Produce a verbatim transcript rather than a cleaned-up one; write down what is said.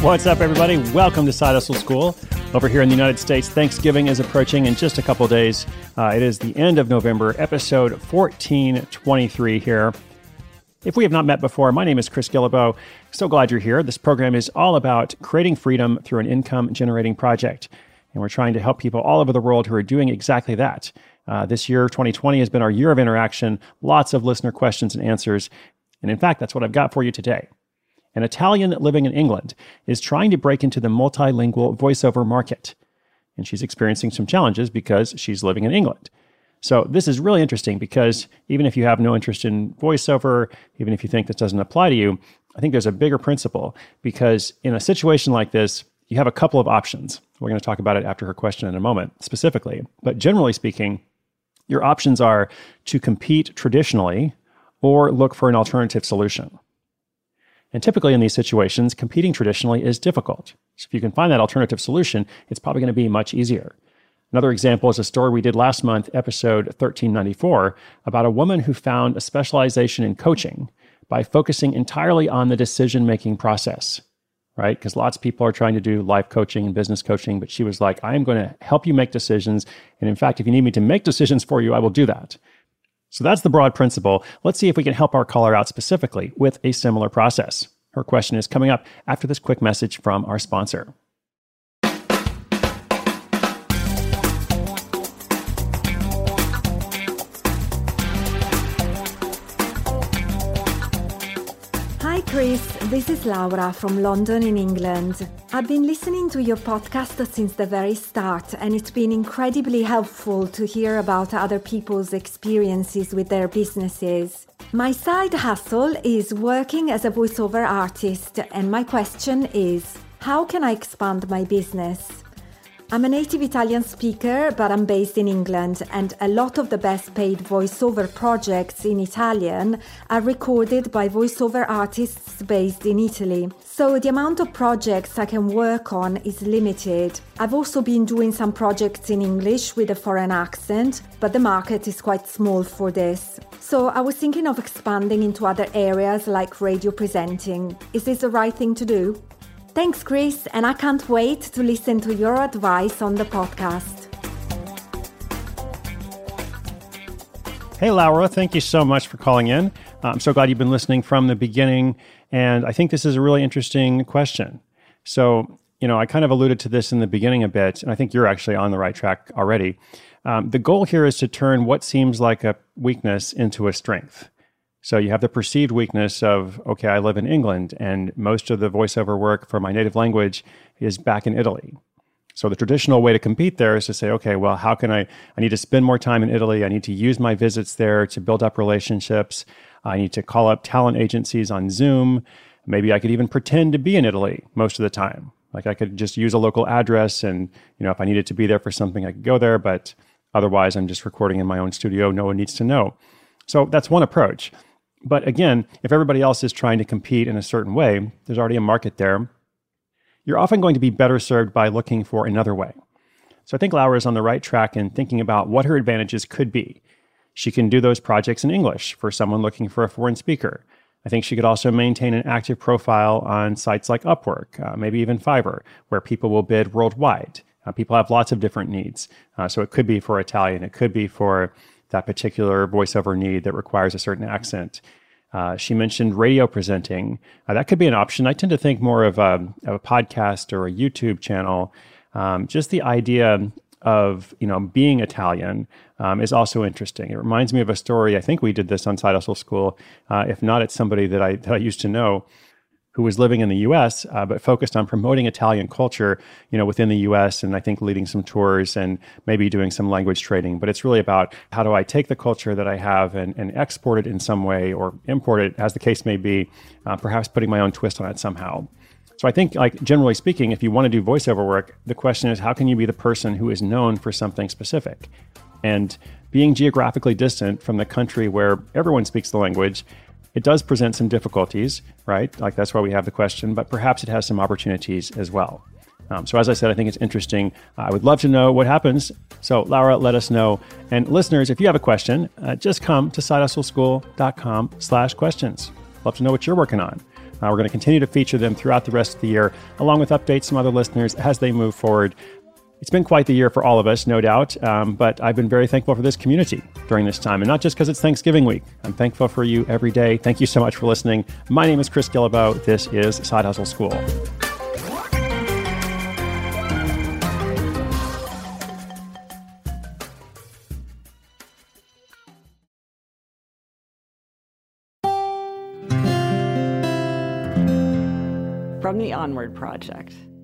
What's up, everybody? Welcome to Side Hustle School. Over here in the United States, Thanksgiving is approaching in just a couple days. Uh, it is the end of November, episode fourteen twenty-three here. If we have not met before, my name is Chris Guillebeau. So glad you're here. This program is all about creating freedom through an income-generating project. And we're trying to help people all over the world who are doing exactly that. Uh, this year, twenty twenty, has been our year of interaction, lots of listener questions and answers. And in fact, that's what I've got for you today. An Italian living in England is trying to break into the multilingual voiceover market. And she's experiencing some challenges because she's living in England. So this is really interesting because even if you have no interest in voiceover, even if you think this doesn't apply to you, I think there's a bigger principle because in a situation like this, you have a couple of options. We're going to talk about it after her question in a moment specifically. But generally speaking, your options are to compete traditionally or look for an alternative solution. And typically in these situations, competing traditionally is difficult. So if you can find that alternative solution, it's probably going to be much easier. Another example is a story we did last month, episode thirteen ninety-four, about a woman who found a specialization in coaching by focusing entirely on the decision-making process, right? Because lots of people are trying to do life coaching and business coaching, but she was like, I am going to help you make decisions. And in fact, if you need me to make decisions for you, I will do that. So that's the broad principle. Let's see if we can help our caller out specifically with a similar process. Her question is coming up after this quick message from our sponsor. Hi Chris, this is Laura from London in England. I've been listening to your podcast since the very start, and it's been incredibly helpful to hear about other people's experiences with their businesses. My side hustle is working as a voiceover artist, and my question is, how can I expand my business? I'm a native Italian speaker, but I'm based in England, and a lot of the best paid voiceover projects in Italian are recorded by voiceover artists based in Italy. So the amount of projects I can work on is limited. I've also been doing some projects in English with a foreign accent, but the market is quite small for this. So I was thinking of expanding into other areas like radio presenting. Is this the right thing to do? Thanks, Chris, and I can't wait to listen to your advice on the podcast. Hey, Laura, thank you so much for calling in. Uh, I'm so glad you've been listening from the beginning, and I think this is a really interesting question. So, you know, I kind of alluded to this in the beginning a bit, and I think you're actually on the right track already. Um, the goal here is to turn what seems like a weakness into a strength. So you have the perceived weakness of, okay, I live in England and most of the voiceover work for my native language is back in Italy. So the traditional way to compete there is to say, okay, well, how can I, I need to spend more time in Italy. I need to use my visits there to build up relationships. I need to call up talent agencies on Zoom. Maybe I could even pretend to be in Italy most of the time. Like I could just use a local address and, you know, if I needed to be there for something, I could go there, but otherwise I'm just recording in my own studio. No one needs to know. So that's one approach. But again, if everybody else is trying to compete in a certain way, there's already a market there. You're often going to be better served by looking for another way. So I think Laura is on the right track in thinking about what her advantages could be. She can do those projects in English for someone looking for a foreign speaker. I think she could also maintain an active profile on sites like Upwork, uh, maybe even Fiverr, where people will bid worldwide. Uh, people have lots of different needs. Uh, so it could be for Italian, it could be for that particular voiceover need that requires a certain accent. Uh, she mentioned radio presenting. Uh, that could be an option. I tend to think more of a, of a podcast or a YouTube channel. Um, just the idea of, you know, being Italian um, is also interesting. It reminds me of a story. I think we did this on Side Hustle School. Uh, if not, it's somebody that I, that I used to know who was living in the U S, uh, but focused on promoting Italian culture, you know, within the U S, and I think leading some tours and maybe doing some language training. But it's really about how do I take the culture that I have and, and export it in some way or import it, as the case may be, uh, perhaps putting my own twist on it somehow. So I think, like, generally speaking, if you want to do voiceover work, the question is, how can you be the person who is known for something specific? And being geographically distant from the country where everyone speaks the language, it does present some difficulties, right? Like, that's why we have the question, but perhaps it has some opportunities as well. Um, so as I said, I think it's interesting. Uh, I would love to know what happens. So Laura, let us know. And listeners, if you have a question, uh, just come to sidehustleschool.com slash questions. Love to know what you're working on. Uh, we're going to continue to feature them throughout the rest of the year, along with updates from other listeners as they move forward. It's been quite the year for all of us, no doubt, um, but I've been very thankful for this community during this time, and not just because it's Thanksgiving week. I'm thankful for you every day. Thank you so much for listening. My name is Chris Guillebeau. This is Side Hustle School. From the Onward Project.